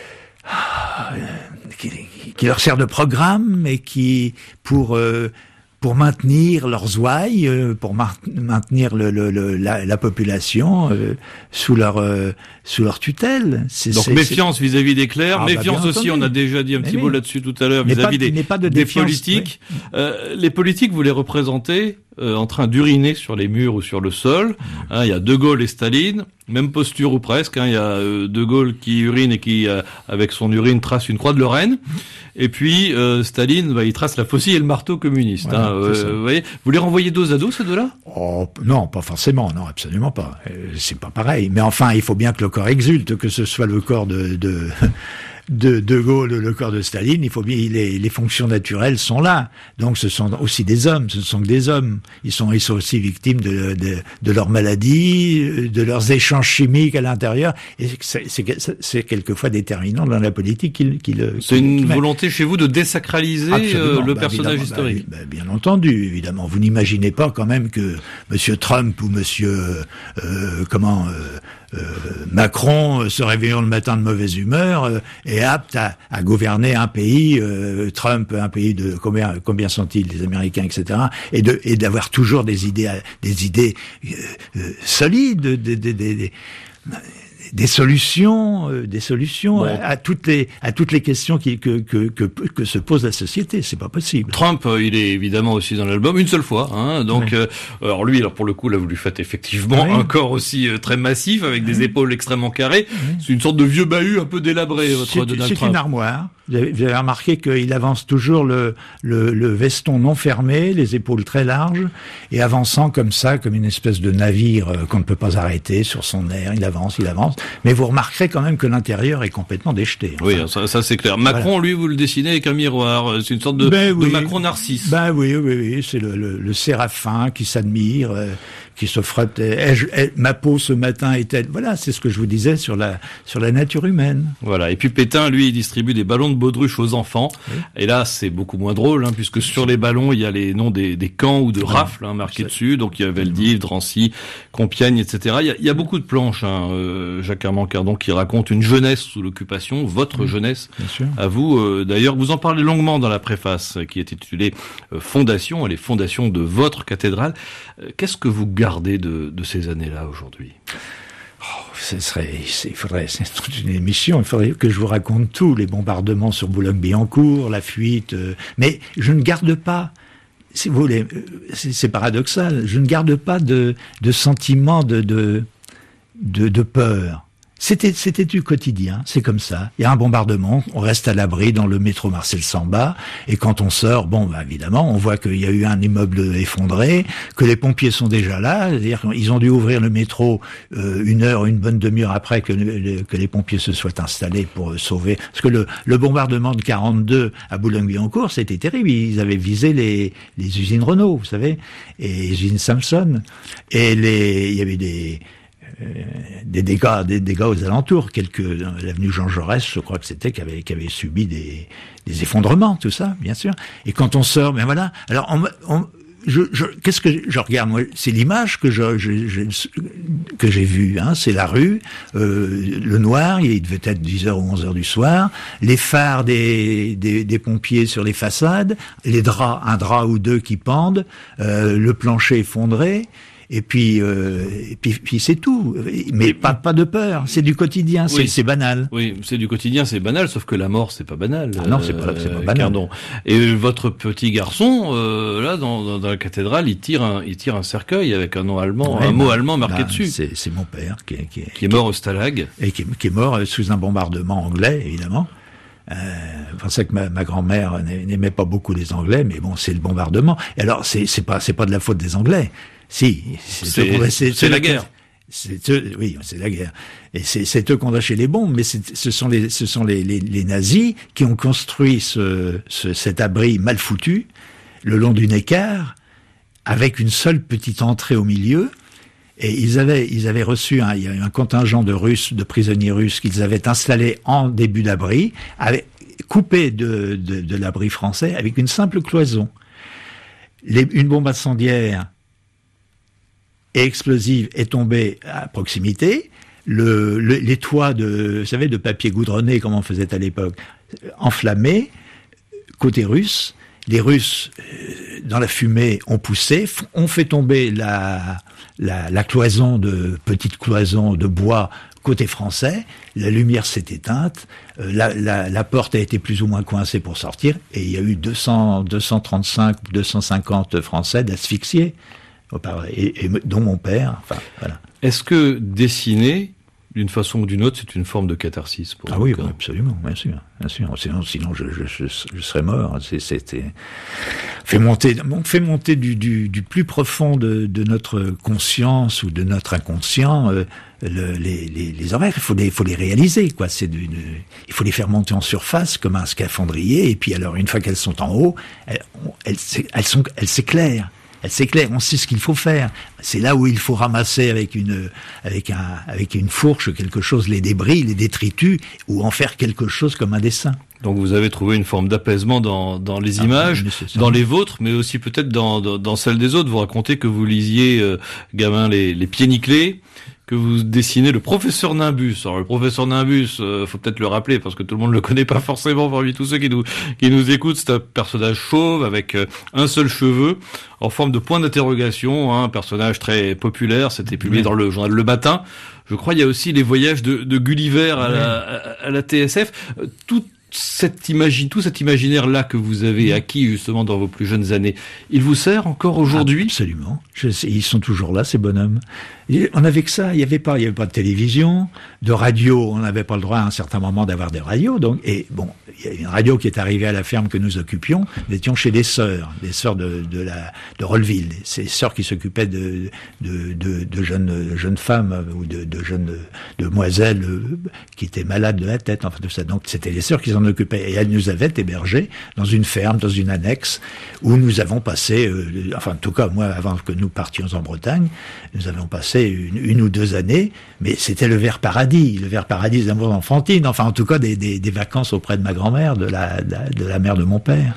Qui, qui leur sert de programme et qui pour euh, pour maintenir leurs ouailles, euh, pour mar- maintenir le, le, le, la, la population euh, sous leur euh, sous leur tutelle. C'est, Donc c'est, méfiance vis-à-vis des clercs, Ah, bah, méfiance bien aussi, entendu. on a déjà dit un Mais petit oui. mot là-dessus tout à l'heure, Mais vis-à-vis pas- des, mais pas de des défiance, politiques. Euh, les politiques, vous les représentez euh, en train d'uriner sur les murs ou sur le sol. Hein, il y a De Gaulle et Staline, même posture ou presque. Hein, il y a euh, De Gaulle qui urine et qui, euh, avec son urine, trace une croix de Lorraine. Et puis euh, Staline, bah, il trace la faucille et le marteau communiste. Voilà, hein, c'est ça. euh, vous voyez, vous les renvoyez dos à dos, ces deux-là ? Oh, non, pas forcément, non, absolument pas. Euh, c'est pas pareil. Mais enfin, il faut bien que le corps exulte, que ce soit le corps de, de de De Gaulle, le corps de Staline, il faut bien, les, les fonctions naturelles sont là. Donc ce sont aussi des hommes, ce ne sont que des hommes. Ils sont, ils sont aussi victimes de, de, de leurs maladies, de leurs échanges chimiques à l'intérieur. Et c'est, c'est, c'est quelquefois déterminant dans la politique qu'il, qu'il C'est une qu'il volonté chez vous de désacraliser euh, le bah, personnage historique. Bah, bah, bien entendu, évidemment. Vous n'imaginez pas quand même que Monsieur Trump ou Monsieur euh, comment euh, euh, Macron se réveillant le matin de mauvaise humeur euh, est apte à, à gouverner un pays, euh, Trump, un pays de combien combien sont-ils les Américains, et cetera. Et de et d'avoir toujours des idées des idées euh, euh, solides, des, des, des, des des solutions, euh, des solutions bon. à, à toutes les à toutes les questions qui, que, que que que se pose la société. C'est pas possible. Trump, euh, il est évidemment aussi dans l'album une seule fois, hein. Donc, oui. euh, alors lui, alors pour le coup, là, vous lui faites effectivement oui. un corps aussi euh, très massif avec oui. des épaules extrêmement carrées. Oui. C'est une sorte de vieux bahut un peu délabré. Votre c'est, Donald c'est Trump. Une armoire. Vous avez, vous avez remarqué qu'il avance toujours le, le le veston non fermé, les épaules très larges, et avançant comme ça, comme une espèce de navire euh, qu'on ne peut pas arrêter sur son air. Il avance, il avance. Mais vous remarquerez quand même que l'intérieur est complètement déjeté. Enfin. Oui, ça, ça c'est clair. Macron, voilà. lui, vous le dessinez avec un miroir. C'est une sorte de, ben, oui. de Macron narcisse. Ben oui, oui, oui. C'est le, le, le séraphin qui s'admire, euh, qui se frotte. Ai-je, ai, ma peau ce matin est-elle... Voilà, c'est ce que je vous disais sur la sur la nature humaine. Voilà. Et puis Pétain, lui, il distribue des ballons de baudruche aux enfants. Oui. Et là, c'est beaucoup moins drôle, hein, puisque sur les ballons, il y a les noms des, des camps ou de oui. rafles hein, marqués c'est... dessus. Donc il y a Veldiv, Drancy, Compiègne, et cetera. Il y a, il y a beaucoup de planches, hein, euh, Jacques Armand Cardon, qui raconte une jeunesse sous l'occupation, votre oui, jeunesse à vous. Euh, d'ailleurs, vous en parlez longuement dans la préface qui est intitulée euh, Fondation, et les fondations de votre cathédrale. Euh, qu'est-ce que vous gardez de, de ces années-là aujourd'hui ? Oh, ce serait, il faudrait, c'est toute une émission. Il faudrait que je vous raconte tout, les bombardements sur Boulogne-Billancourt, la fuite. Euh, mais je ne garde pas. Si vous voulez, c'est, c'est paradoxal. Je ne garde pas de, de sentiment de, de, de, de peur. C'était, c'était du quotidien, c'est comme ça. Il y a un bombardement, on reste à l'abri dans le métro Marcel Samba, et quand on sort, bon, bah, évidemment, on voit qu'il y a eu un immeuble effondré, que les pompiers sont déjà là, c'est-à-dire qu'ils ont dû ouvrir le métro euh, une heure, une bonne demi-heure après que, le, que les pompiers se soient installés pour euh, sauver. Parce que le, le bombardement de quarante-deux à Boulogne-Billancourt, c'était terrible. Ils avaient visé les, les usines Renault, vous savez, et les usines Samson, et les, il y avait des Euh, des dégâts, des dégâts aux alentours, quelques euh, l'avenue Jean Jaurès, je crois que c'était, qui avait, qui avait subi des, des effondrements, tout ça, bien sûr. Et quand on sort, ben voilà. Alors, on, on, je, je, qu'est-ce que je regarde moi ? C'est l'image que je, je, je que j'ai vue. Hein, c'est la rue, euh, le noir. Il devait être dix heures ou onze heures du soir. Les phares des, des, des pompiers sur les façades, les draps, un drap ou deux qui pendent, euh, le plancher effondré. Et puis, euh, et puis, puis c'est tout. Mais pas, pas de peur. C'est du quotidien. Oui. C'est, c'est banal. Oui, c'est du quotidien, c'est banal. Sauf que la mort, c'est pas banal. Ah non, c'est pas, c'est pas banal. Cardon. Et votre petit garçon, euh, là, dans, dans la cathédrale, il tire un, il tire un cercueil avec un nom allemand, ouais, un bah, mot allemand marqué bah, dessus. C'est, c'est mon père qui est, qui est, qui est mort au Stalag. Et qui, qui est mort sous un bombardement anglais, évidemment. Euh, je pensais que ma, ma grand-mère n'aimait pas beaucoup les Anglais, mais bon, c'est le bombardement. Et alors, c'est, c'est pas, c'est pas de la faute des Anglais. Si, c'est, c'est, c'est, c'est, c'est la guerre. C'est eux, oui, c'est la guerre. Et c'est, c'est eux qui ont lâché les bombes, mais c'est, ce sont les, ce sont les, les, les nazis qui ont construit ce, ce, cet abri mal foutu le long du Neckar, avec une seule petite entrée au milieu. Et ils avaient, ils avaient reçu un, il y a eu un contingent de Russes, de prisonniers russes qu'ils avaient installés en début d'abri, avec, coupés de, de, de l'abri français avec une simple cloison. Les, une bombe incendiaire et explosive est tombée à proximité. Le, le, les toits de, vous savez, de papier goudronné, comme on faisait à l'époque, enflammés, côté russe. Les Russes, euh, dans la fumée, ont poussé, f- ont fait tomber la, la, la cloison de, petite cloison de bois côté français. La lumière s'est éteinte, euh, la, la, la porte a été plus ou moins coincée pour sortir, et il y a eu deux cents, deux cent trente-cinq, deux cent cinquante Français d'asphyxiés, et, et, dont mon père. Enfin, voilà. Est-ce que dessiner d'une façon ou d'une autre, c'est une forme de catharsis pour Ah vous. oui, oui, absolument, bien sûr, bien sûr. Sinon, sinon je, je, je, je serais mort. C'est, c'était fait monter, on fait monter du, du, du plus profond de, de notre conscience ou de notre inconscient euh, le, les, les, les horaires. Il faut les, faut les réaliser, quoi. C'est de, de, il faut les faire monter en surface comme un scaphandrier. Et puis alors, une fois qu'elles sont en haut, elles, elles, elles sont, elles s'éclairent. Elle s'éclaire, on sait ce qu'il faut faire. C'est là où il faut ramasser avec une avec un avec une fourche quelque chose, les débris, les détritus, ou en faire quelque chose comme un dessin. Donc vous avez trouvé une forme d'apaisement dans dans les images, ah, dans les vôtres, mais aussi peut-être dans, dans dans celles des autres. Vous racontez que vous lisiez euh, gamin les les pieds nickelés, que vous dessinez le professeur Nimbus. Alors le professeur Nimbus, euh, faut peut-être le rappeler parce que tout le monde le connaît pas forcément parmi tous ceux qui nous qui nous écoutent. C'est un personnage chauve avec euh, un seul cheveu en forme de point d'interrogation, hein, un personnage très populaire. C'était publié oui. dans le journal Le Matin. Je crois il y a aussi les voyages de, de Gulliver à, oui. la, à, à la T S F. Euh, tout Cette imagine, tout cet imaginaire-là que vous avez acquis justement dans vos plus jeunes années, il vous sert encore aujourd'hui ? Absolument. Je sais, ils sont toujours là, ces bonhommes. Et on avait que ça. Il y avait pas, il y avait pas de télévision, de radio. On n'avait pas le droit à un certain moment d'avoir des radios. Donc, et bon, il y a une radio qui est arrivée à la ferme que nous occupions. Nous étions chez des sœurs, des sœurs de, de la de Rolleville, ces sœurs qui s'occupaient de de de, de jeunes jeunes femmes ou de, de jeunes demoiselles qui étaient malades de la tête. Enfin tout ça. Donc c'était les sœurs qui s'en occupaient et elles nous avaient hébergés dans une ferme, dans une annexe où nous avons passé, euh, enfin en tout cas moi avant que nous partions en Bretagne, nous avons passé une, une ou deux années, mais c'était le vert paradis, le vert paradis d'amour enfantine. Enfin en tout cas des, des, des vacances auprès de ma grand-mère, de la, de la, de la mère de mon père.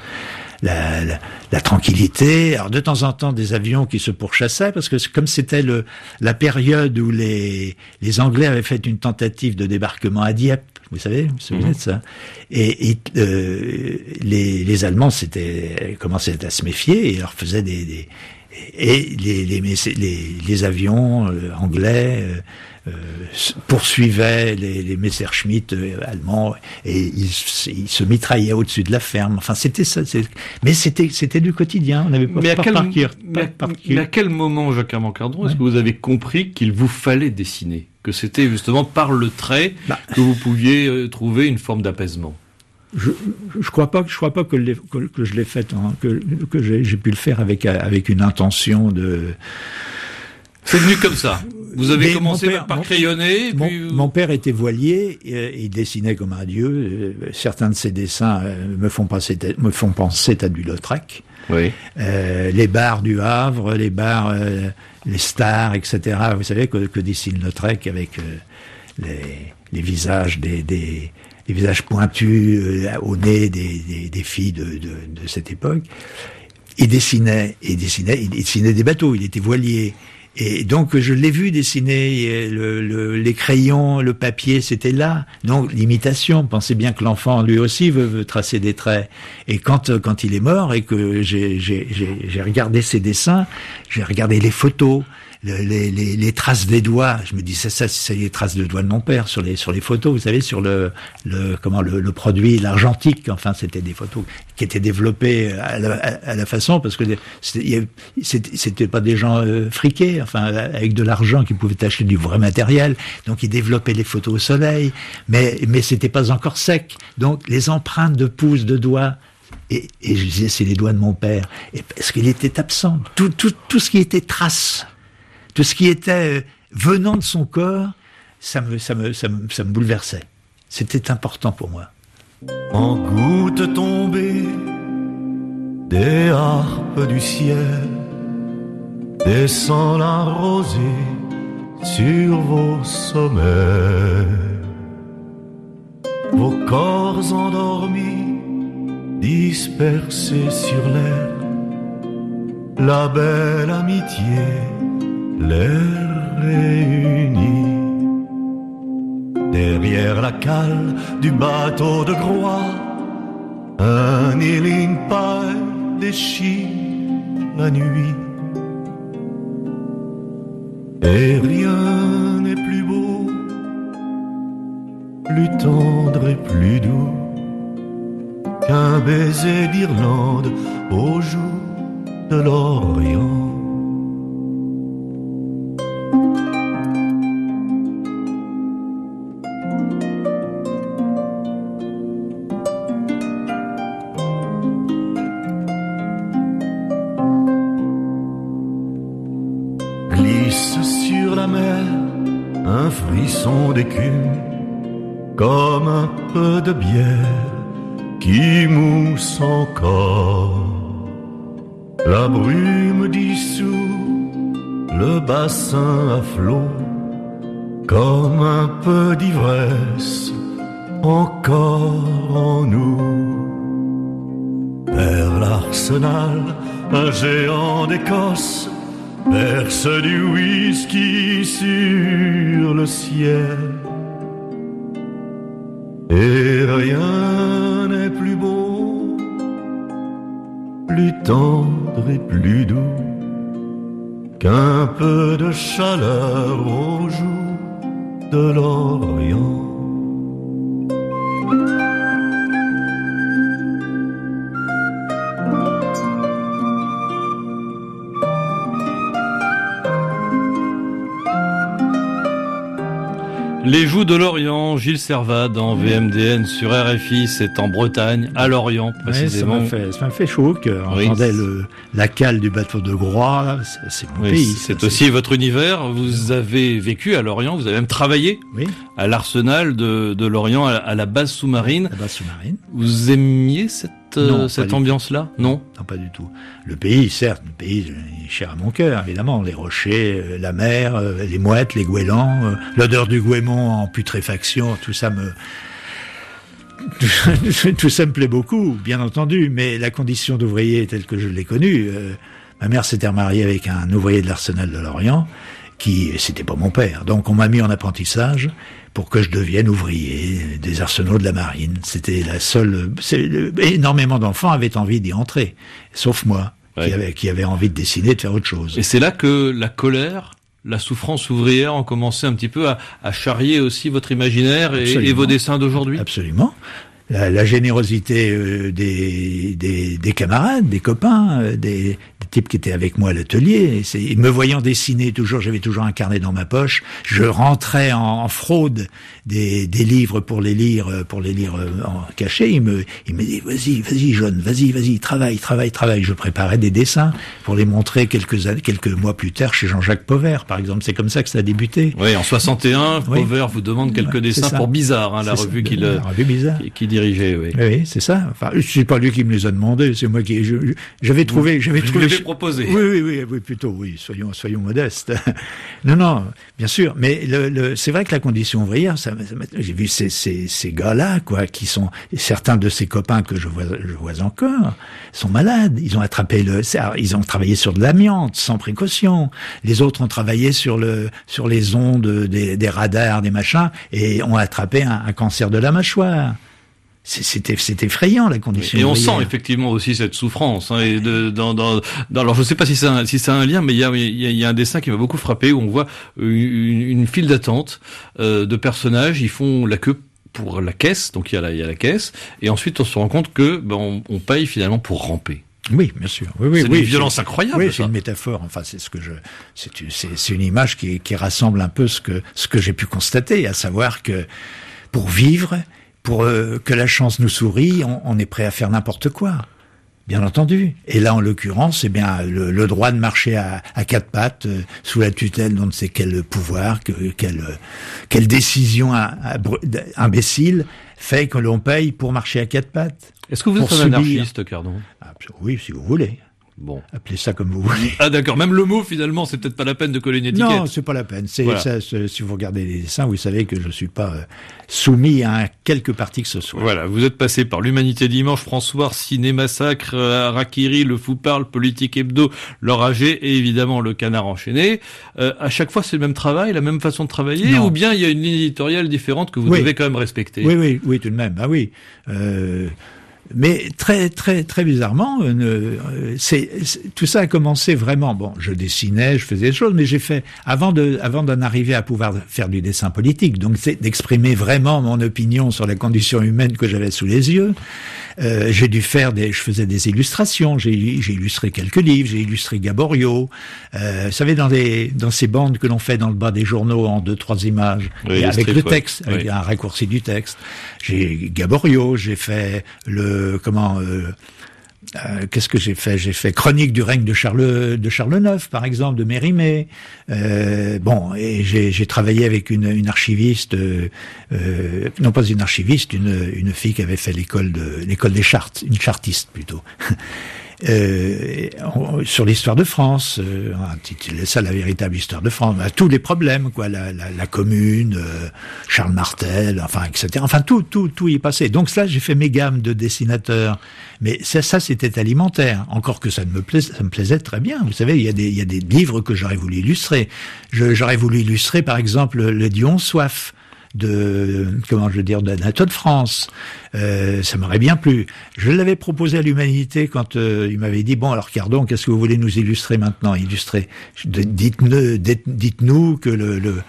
La, la, la tranquillité, alors de temps en temps des avions qui se pourchassaient, parce que comme c'était le, la période où les, les Anglais avaient fait une tentative de débarquement à Dieppe, vous savez, vous vous souvenez de ça, et, et euh, les, les Allemands s'étaient, commençaient à se méfier et leur faisaient des, des et les, les, les, les avions euh, anglais euh, euh, poursuivaient les, les Messerschmitt euh, allemands et ils, ils se mitraillaient au-dessus de la ferme. Enfin, c'était ça. C'est... Mais c'était, c'était du quotidien. On n'avait pas, mais à pas quel, par cœur. Mais, à, mais à quel moment, Jacques Armand Cardron, ouais. est-ce que vous avez compris qu'il vous fallait dessiner, que c'était justement par le trait bah. que vous pouviez euh, trouver une forme d'apaisement? Je, je crois pas, je crois pas que, que, que je l'ai fait, hein, que, que j'ai, j'ai pu le faire avec avec une intention de. C'est venu comme ça. Vous avez Mais commencé père, par mon, crayonner. Mon, puis... mon père était voilier, et, il dessinait comme un dieu. Certains de ses dessins me font penser, me font penser à du Lautrec. Oui. Euh, les bars du Havre, les bars, euh, les stars, et cetera. Vous savez que, que dessine Lautrec avec euh, les, les visages des, des les visages pointus euh, au nez des, des, des filles de, de, de cette époque. Il dessinait, il dessinait, il dessinait des bateaux. Il était voilier. Et donc je l'ai vu dessiner le, le, les crayons, le papier, c'était là. Donc l'imitation. Pensez bien que l'enfant lui aussi veut, veut tracer des traits. Et quand quand il est mort et que j'ai j'ai j'ai, j'ai regardé ses dessins, j'ai regardé les photos. Le, les, les, les traces des doigts, je me dis c'est ça, c'est les traces de doigts de mon père sur les sur les photos, vous savez, sur le le comment le, le produit, l'argentique. Enfin, c'était des photos qui étaient développées à la, à la façon parce que c'était, c'était, c'était pas des gens euh, friqués, enfin avec de l'argent qui pouvaient acheter du vrai matériel. Donc ils développaient les photos au soleil, mais mais c'était pas encore sec. Donc les empreintes de pouces, de doigts. Et, et je disais c'est les doigts de mon père. Et parce qu'il était absent. Tout tout tout ce qui était trace. Tout ce qui était venant de son corps, ça me, ça me, ça me, ça me bouleversait. C'était important pour moi. En gouttes tombées des harpes du ciel, descend la rosée sur vos sommets. Vos corps endormis, dispersés sur l'air, la belle amitié les réunit. Derrière la cale du bateau de Groix, un kneeling pâle déchire la nuit. Et rien n'est plus beau, plus tendre et plus doux qu'un baiser d'Irlande aux joues de l'Orient. un frisson d'écume, comme un peu de bière qui mousse encore. La brume dissout le bassin à flot, comme un peu d'ivresse encore en nous. Vers l'Arsenal, un géant d'Écosse verse du whisky sur le ciel. Et rien n'est plus beau, plus tendre et plus doux qu'un peu de chaleur aux joues de l'Orient. Les Joues de l'Orient, Gilles Servat dans V M D N sur R F I, c'est en Bretagne, à Lorient précisément. Ouais, ça m'a fait, ça m'a fait chaud que oui, entendait le, la cale du bateau de Groix, c'est, c'est mon oui, pays. C'est ça, aussi c'est... votre univers, vous avez vécu à Lorient, vous avez même travaillé oui. à l'arsenal de, de Lorient, à, à la base sous-marine. La base sous-marine. Vous aimiez cette, non, euh, cette ambiance-là? Non, non, pas du tout. Le pays, certes, le pays est cher à mon cœur, évidemment. Les rochers, euh, la mer, euh, les mouettes, les goélands, euh, l'odeur du goémon en putréfaction, tout ça me... tout ça me plaît beaucoup, bien entendu, mais la condition d'ouvrier telle que je l'ai connue... Euh, ma mère s'était remariée avec un ouvrier de l'arsenal de Lorient, qui, c'était pas mon père. Donc on m'a mis en apprentissage pour que je devienne ouvrier des arsenaux de la marine. C'était la seule... C'est, énormément d'enfants avaient envie d'y entrer, sauf moi, ouais. qui, avait, qui avait envie de dessiner, de faire autre chose. Et c'est là que la colère, la souffrance ouvrière ont commencé un petit peu à, à charrier aussi votre imaginaire et, et vos dessins d'aujourd'hui? Absolument. La, la générosité euh, des, des, des camarades, des copains, euh, des, des types qui étaient avec moi à l'atelier. C'est, me voyant dessiner toujours, j'avais toujours un carnet dans ma poche. Je rentrais en, en fraude des, des livres pour les lire, pour les lire en cachet. Il me, il me dit vas-y, vas-y, John, vas-y, vas-y, travaille, travaille, travaille. Je préparais des dessins pour les montrer quelques années, quelques mois plus tard chez Jean-Jacques Pauvert, par exemple. C'est comme ça que ça a débuté. Oui, en soixante et un, oui. Pauvert vous demande quelques ouais, dessins pour Bizarre, hein, la c'est revue ça, qu'il, la revue Bizarre. Qui, qui dirigeait, oui. Oui, c'est ça. Enfin, c'est pas lui qui me les a demandés, c'est moi qui, je, j'avais trouvé, vous, j'avais vous trouvé. Vous l'avez proposé. Oui, oui, oui, oui, plutôt, oui. Soyons, soyons modestes. non, non, bien sûr. Mais le, le, c'est vrai que la condition ouvrière, ça, ça j'ai vu ces, ces, ces gars-là, quoi, qui sont, certains de ces copains que je vois, je vois encore, sont malades. Ils ont attrapé le, ils ont travaillé sur de l'amiante, sans précaution. Les autres ont travaillé sur le, sur les ondes des, des radars, des machins, et ont attrapé un, un cancer de la mâchoire. C'était, c'est effrayant la condition. Et on ouvrière. sent effectivement aussi cette souffrance. Hein, et de, dans, dans, dans, alors je ne sais pas si c'est un, si c'est un lien, mais il y a, il y a, il y a un dessin qui m'a beaucoup frappé où on voit une, une file d'attente euh, de personnages. Ils font la queue pour la caisse, donc il y a la, il y a la caisse, et ensuite on se rend compte que ben, on, on paye finalement pour ramper. Oui, bien sûr. Oui, oui, c'est oui, une violence c'est, incroyable. Oui, ça. C'est une métaphore. Enfin, c'est ce que je, c'est, c'est, c'est une image qui, qui rassemble un peu ce que, ce que j'ai pu constater, à savoir que pour vivre, pour euh, que la chance nous sourie, on, on est prêt à faire n'importe quoi. Bien entendu. Et là, en l'occurrence, eh bien, le, le droit de marcher à, à quatre pattes, euh, sous la tutelle d'on ne sait quel pouvoir, que, quelle, quelle décision à, à, imbécile fait que l'on paye pour marcher à quatre pattes. Est-ce que vous êtes un subir... anarchiste, Cardon? Ah, oui, si vous voulez. Bon. Appelez ça comme vous voulez. Ah d'accord, même le mot finalement, c'est peut-être pas la peine de coller une étiquette. Non, c'est pas la peine. C'est, voilà. ça, c'est, si vous regardez les dessins, vous savez que je suis pas euh, soumis à quelque parti que ce soit. Voilà, vous êtes passé par l'Humanité Dimanche, François, Ciné Massacre, Harakiri, Le Fou Parle, Politique Hebdo, L'Oragé et évidemment Le Canard Enchaîné. Euh, à chaque fois, c'est le même travail, la même façon de travailler, non. Ou bien il y a une ligne éditoriale différente que vous oui. devez quand même respecter. Oui, oui, oui, tout de même. Ah oui. Euh... Mais très, très, très bizarrement, euh, c'est, c'est, tout ça a commencé vraiment. Bon, je dessinais, je faisais des choses, mais j'ai fait avant de, avant d'en arriver à pouvoir faire du dessin politique. Donc, c'est d'exprimer vraiment mon opinion sur la condition humaine que j'avais sous les yeux. Euh, j'ai dû faire des, je faisais des illustrations. J'ai, j'ai illustré quelques livres. J'ai illustré Gaboriau. Euh, vous savez, dans des, dans ces bandes que l'on fait dans le bas des journaux en deux, trois images, oui, avec strips, le texte, ouais. avec oui. un raccourci du texte. J'ai Gaboriau. J'ai fait le comment euh, euh, qu'est-ce que j'ai fait? J'ai fait Chronique du règne de Charles de Charles neuf, par exemple, de Mérimée. Euh, bon, et j'ai, j'ai travaillé avec une, une archiviste, euh, euh, non pas une archiviste, une, une fille qui avait fait l'école de l'école des chartes, une chartiste plutôt. Euh, sur l'histoire de France, euh, on a intitulé ça la véritable histoire de France, bah, tous les problèmes, quoi, la, la, la commune, euh, Charles Martel, enfin, et cetera. Enfin, tout, tout, tout y est passé. Donc là, j'ai fait mes gammes de dessinateurs, mais ça, ça, c'était alimentaire. Encore que ça ne me plaisait, ça me plaisait très bien. Vous savez, il y a des, il y a des livres que j'aurais voulu illustrer. Je, j'aurais voulu illustrer, par exemple, le Dion Soif de, comment je veux dire, d'Anatole de France. Euh, ça m'aurait bien plu. Je l'avais proposé à l'Humanité quand euh, il m'avait dit, bon, alors Cardon, qu'est-ce que vous voulez nous illustrer maintenant? Illustrer. Dites-nous, dites-nous que le, le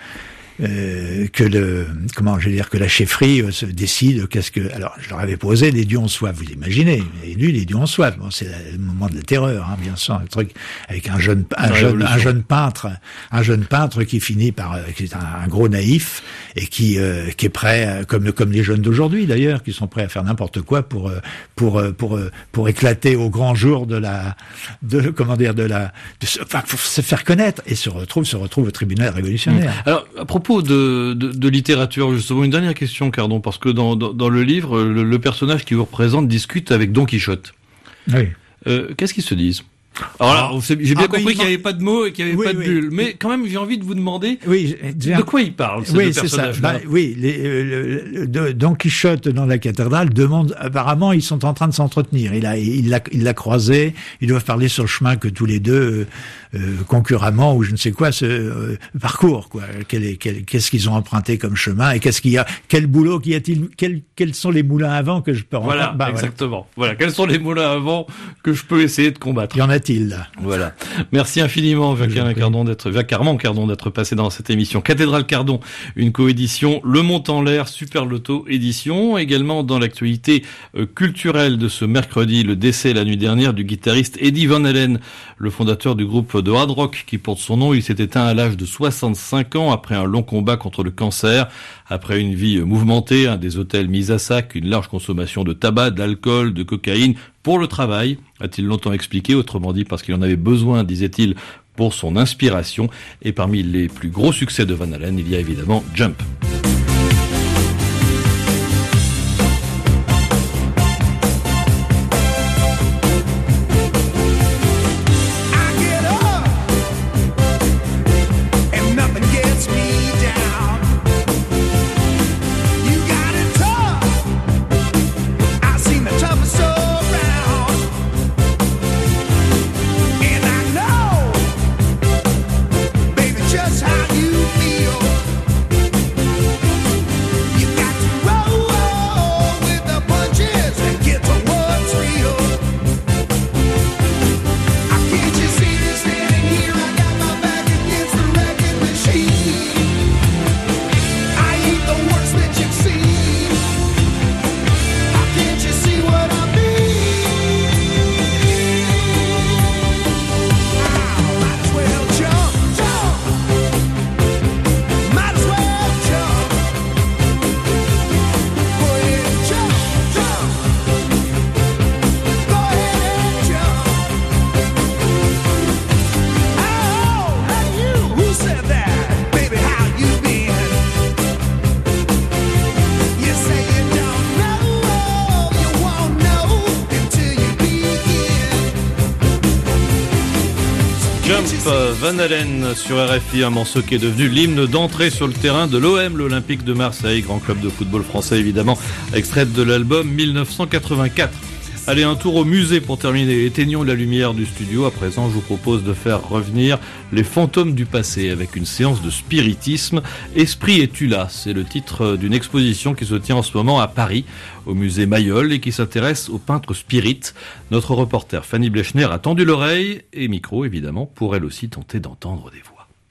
Euh, que le, comment je veux dire, que la chefferie euh, se décide, qu'est-ce que, alors, je leur avais posé les dieux en soif, vous imaginez, et lui, les dieux en soif, bon, c'est le moment de la terreur, hein, bien sûr, un truc, avec un jeune, un jeune, un jeune peintre, un jeune peintre qui finit par, euh, qui est un, un gros naïf, et qui, euh, qui est prêt, euh, comme, comme les jeunes d'aujourd'hui, d'ailleurs, qui sont prêts à faire n'importe quoi pour, euh, pour, euh, pour, euh, pour éclater au grand jour de la, de, comment dire, de la, de, enfin, pour se faire connaître, et se retrouve, se retrouve au tribunal révolutionnaire. Mmh. Alors, à propos De, de, de littérature, justement, une dernière question, Cardon, parce que dans, dans, dans le livre, le, le personnage qui vous représente discute avec Don Quichotte. Oui. Euh, qu'est-ce qu'ils se disent? Alors là, j'ai bien ah, compris bah, qu'il n'y avait pas de mots et qu'il n'y avait oui, pas de oui. bulles. Mais quand même, j'ai envie de vous demander oui, de quoi il parle, ces oui, deux c'est personnages-là. ça. Bah, oui, les, euh, le, de, Don Quichotte dans la cathédrale demande, apparemment, ils sont en train de s'entretenir. Il a, il l'a, il l'a croisé. Ils doivent parler sur le chemin que tous les deux, euh, concurremment ou je ne sais quoi, ce euh, parcours, quoi. Quel est, quel, qu'est-ce qu'ils ont emprunté comme chemin et qu'est-ce qu'il y a, quel boulot qu'y a-t-il, quels, quels sont les moulins à vent que je peux rencontrer. Voilà, bah, exactement. Voilà. Voilà. Quels sont les moulins à vent que je peux essayer de combattre? Y en a-t-il là? Voilà. Merci infiniment, Jacques Cardon, d'être, Jacques Armand Cardon, d'être passé dans cette émission. Cathédrale Cardon, une coédition Le Monde en l'air, Super Loto édition. Également dans l'actualité euh, culturelle de ce mercredi, le décès la nuit dernière du guitariste Eddie Van Halen, le fondateur du groupe de hard rock qui porte son nom. Il s'est éteint à l'âge de soixante-cinq ans après un long combat contre le cancer. Après une vie mouvementée, hein, des hôtels mis à sac, une large consommation de tabac, d'alcool, de cocaïne, pour le travail, a-t-il longtemps expliqué, autrement dit parce qu'il en avait besoin, disait-il, pour son inspiration. Et parmi les plus gros succès de Van Halen, il y a évidemment Jump. Van Halen sur R F I, un morceau qui est devenu l'hymne d'entrée sur le terrain de l'O M, l'Olympique de Marseille, grand club de football français évidemment, extrait de l'album mille neuf cent quatre-vingt-quatre. Allez, un tour au musée pour terminer. Éteignons la lumière du studio. À présent, je vous propose de faire revenir les fantômes du passé avec une séance de spiritisme. Esprit es-tu là? C'est le titre d'une exposition qui se tient en ce moment à Paris, au musée Mayol, et qui s'intéresse aux peintres spirites. Notre reporter Fanny Blechner a tendu l'oreille et micro, évidemment, pour elle aussi tenter d'entendre des voix.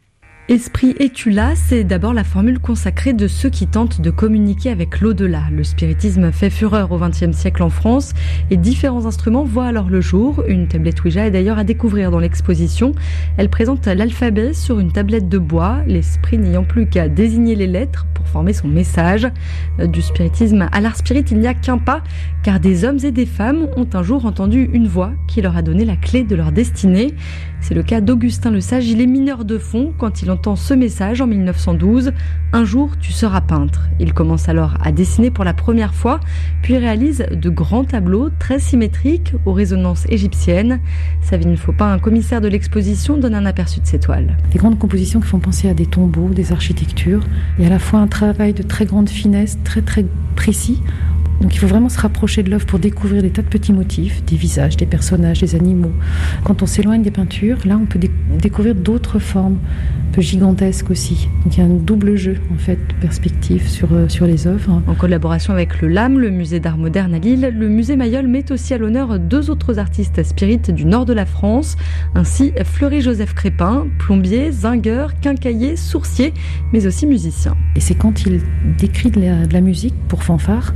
Esprit, es-tu là ? C'est d'abord la formule consacrée de ceux qui tentent de communiquer avec l'au-delà. Le spiritisme fait fureur au vingtième siècle en France et différents instruments voient alors le jour. Une tablette Ouija est d'ailleurs à découvrir dans l'exposition. Elle présente l'alphabet sur une tablette de bois, l'esprit n'ayant plus qu'à désigner les lettres pour former son message. Du spiritisme à l'art spirit, il n'y a qu'un pas, car des hommes et des femmes ont un jour entendu une voix qui leur a donné la clé de leur destinée. C'est le cas d'Augustin Le Sage, il est mineur de fond quand il entend ce message en mille neuf cent douze. Un jour, tu seras peintre. Il commence alors à dessiner pour la première fois, puis réalise de grands tableaux très symétriques aux résonances égyptiennes. Savine Faupin, un commissaire de l'exposition, donne un aperçu de ses toiles. Des grandes compositions qui font penser à des tombeaux, des architectures. Il y a à la fois un travail de très grande finesse, très très précis. Donc il faut vraiment se rapprocher de l'œuvre pour découvrir des tas de petits motifs, des visages, des personnages, des animaux. Quand on s'éloigne des peintures, là on peut dé- découvrir d'autres formes, un peu gigantesques aussi. Donc il y a un double jeu en fait de perspective sur, euh, sur les œuvres. En collaboration avec le L A M, le musée d'art moderne à Lille, le musée Mayol met aussi à l'honneur deux autres artistes spirites du nord de la France. Ainsi Fleury-Joseph Crépin, plombier, zingueur, quincaillier, sourcier, mais aussi musicien. Et c'est quand il décrit de la, de la musique pour fanfare,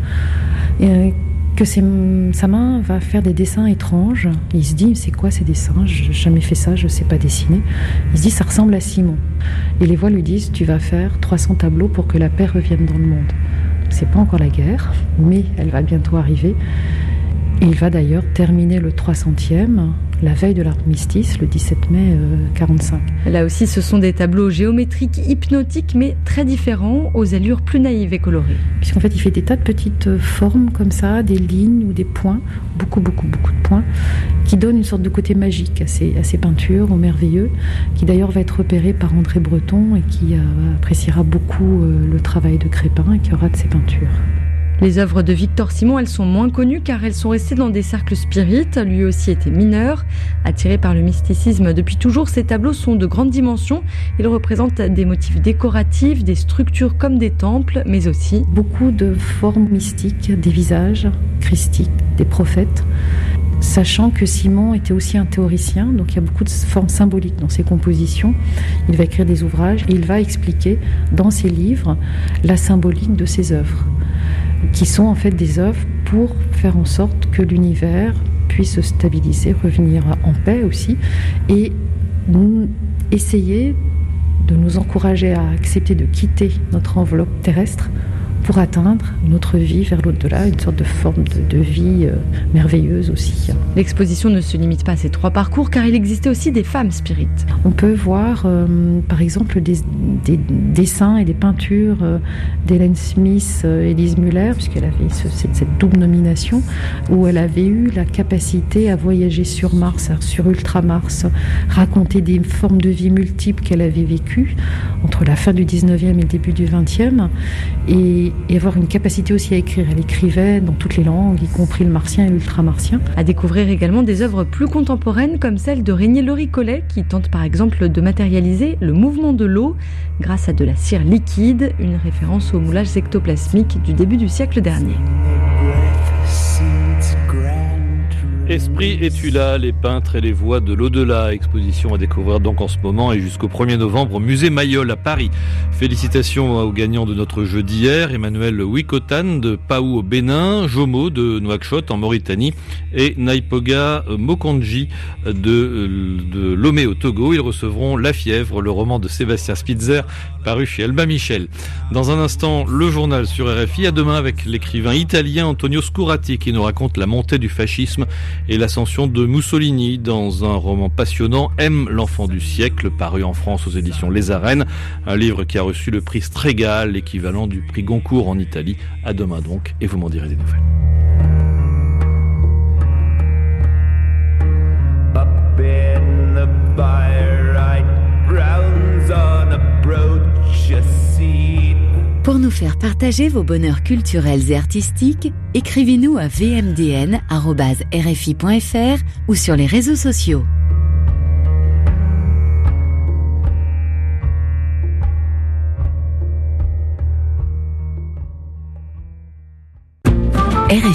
et que c'est, sa main va faire des dessins étranges. Et il se dit, c'est quoi ces dessins ? Je n'ai jamais fait ça, je ne sais pas dessiner. Il se dit, ça ressemble à Simon. Et les voix lui disent, tu vas faire trois cents tableaux pour que la paix revienne dans le monde. C'est pas encore la guerre, mais elle va bientôt arriver. Et il va d'ailleurs terminer le trois centième, la veille de l'armistice, le dix-sept mai quarante-cinq. Là aussi, ce sont des tableaux géométriques, hypnotiques, mais très différents, aux allures plus naïves et colorées. Puisqu'en fait, il fait des tas de petites formes comme ça, des lignes ou des points, beaucoup, beaucoup, beaucoup de points, qui donnent une sorte de côté magique à ces, à ces peintures, au merveilleux, qui d'ailleurs va être repéré par André Breton et qui euh, appréciera beaucoup euh, le travail de Crépin et qui aura de ses peintures. Les œuvres de Victor Simon, elles sont moins connues car elles sont restées dans des cercles spirites. Lui aussi était mineur. Attiré par le mysticisme depuis toujours, ces tableaux sont de grandes dimensions. Ils représentent des motifs décoratifs, des structures comme des temples, mais aussi beaucoup de formes mystiques, des visages christiques, des prophètes. Sachant que Simon était aussi un théoricien, donc il y a beaucoup de formes symboliques dans ses compositions. Il va écrire des ouvrages et il va expliquer dans ses livres la symbolique de ses œuvres, qui sont en fait des œuvres pour faire en sorte que l'univers puisse se stabiliser, revenir en paix aussi, et essayer de nous encourager à accepter de quitter notre enveloppe terrestre pour atteindre une autre vie vers l'au-delà, une sorte de forme de, de vie euh, merveilleuse aussi. L'exposition ne se limite pas à ces trois parcours, car il existait aussi des femmes spirites. On peut voir, euh, par exemple, des, des dessins et des peintures euh, d'Hélène Smith euh, et Lise Muller, puisqu'elle avait ce, cette, cette double nomination, où elle avait eu la capacité à voyager sur Mars, sur Ultramars, raconter des formes de vie multiples qu'elle avait vécues entre la fin du dix-neuvième et le début du vingtième, et et avoir une capacité aussi à écrire. Elle écrivait dans toutes les langues, y compris le martien et l'ultramartien. À découvrir également des œuvres plus contemporaines comme celle de Régnier Loricollet qui tente par exemple de matérialiser le mouvement de l'eau grâce à de la cire liquide, une référence aux moulages ectoplasmiques du début du siècle dernier. Esprit, es-tu là ? Les peintres et les voix de l'au-delà. Exposition à découvrir donc en ce moment et jusqu'au premier novembre au musée Mayol à Paris. Félicitations aux gagnants de notre jeu d'hier, Emmanuel Wikotan de Paou au Bénin, Jomo de Nouakchott en Mauritanie et Naipoga Mokondji de, de Lomé au Togo. Ils recevront La Fièvre, le roman de Sébastien Spitzer paru chez Albin Michel. Dans un instant, le journal sur R F I. À demain avec l'écrivain italien Antonio Scurati qui nous raconte la montée du fascisme et l'ascension de Mussolini dans un roman passionnant, M, l'enfant du siècle, paru en France aux éditions Les Arènes, un livre qui a reçu le prix Strega, l'équivalent du prix Goncourt en Italie. À demain donc, et vous m'en direz des nouvelles. Up in the fire, right rounds on approach a seat. Pour nous faire partager vos bonheurs culturels et artistiques, écrivez-nous à v m d n arobase r f i point f r ou sur les réseaux sociaux. R F I